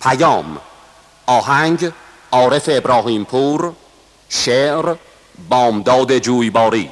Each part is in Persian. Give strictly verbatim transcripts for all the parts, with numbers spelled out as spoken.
پیام. آهنگ عارف ابراهیم پور. شعر بامداد جویباری.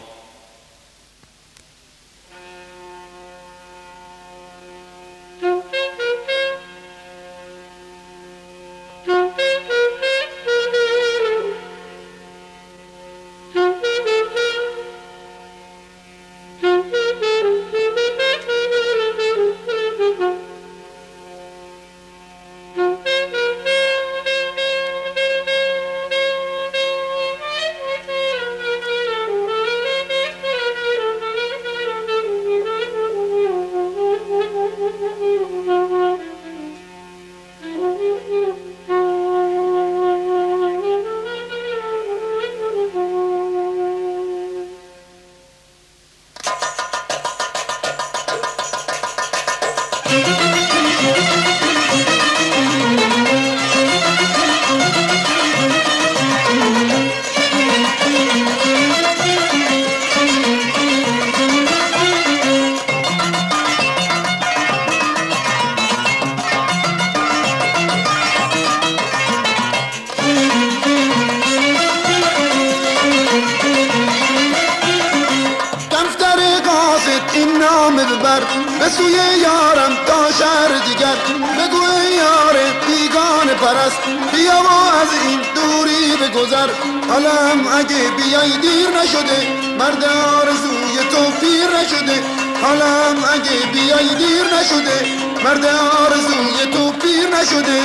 به سوی یارم تا شهر دیگر، بگو ای یار بیگانه پرست، بیا و از این دوری بگذر. حالم اگه بیای دیر نشده، مرد آرزوی تو پیر نشده. حالم اگه بیای دیر نشده، مرد آرزوی تو پیر نشده.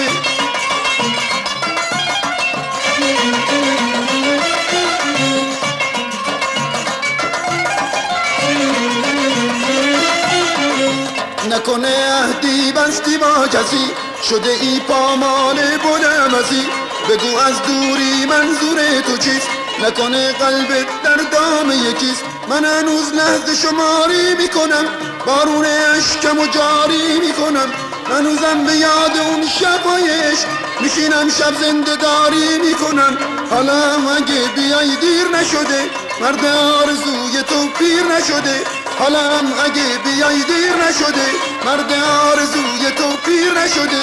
نکنه عهدی بستی با کسی، شده ای پامال بلمسی. بگو از دوری منظور تو چیست، نکنه قلبت در دام یکیست. من هنوز لحظه شماری میکنم، بارون اشکم و جاری میکنم. هنوزم به یاد اون شبایش میشینم، شب زنده داری میکنم. حالا اگه بیای دیر نشده، مرد آرزوی تو پیر نشده. حالا اگه بیای دیر نشده، مرد آرزوی تو پیر نشده.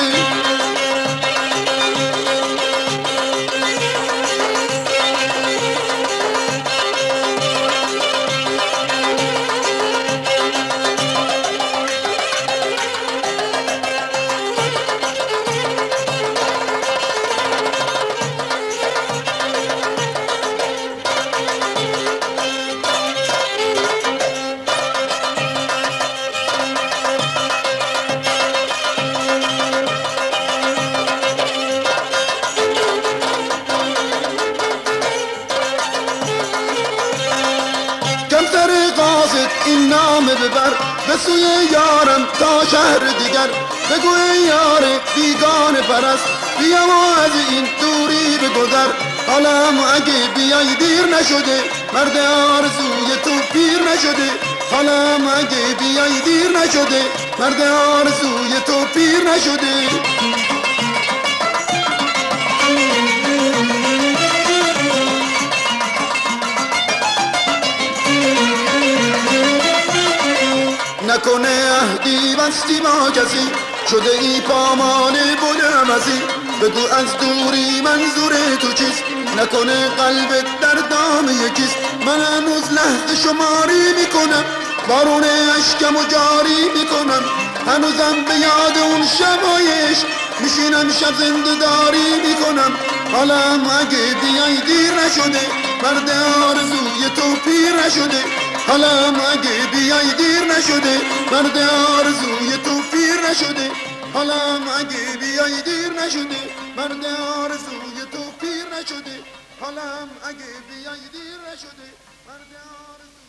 این نامه ببر به سوی یارم تا شهر دیگر. بگو ای یار بیگانه پرست، بیا و از این دوری بگذر. حالا اگه بیای دیر نشده، مرد آرزوی تو پیر نشده. حالا اگه بیای دیر نشده، مرد آرزوی تو پیر نشده. نکنه عهدی بستی با کسی، شده ای پامال بلمسی. بگو از دوری منظور تو چیست، نکنه قلبت در دام یکیست. من هنوز لحظه شماری میکنم، بارون اشکم و جاری میکنم. هنوزم به یاد اون شبایش میشینم، شب زنده داری میکنم. حالا اگه بیای دیر نشده، مرد آرزوی تو پیر نشده. حالا اگه بیای دیر نشده، مرد آرزوی تو پیر نشده. حالا اگه بیای دیر نشده، مرد آرزوی تو پیر نشده. حالا اگه بیای دیر نشده، مرد آرزوی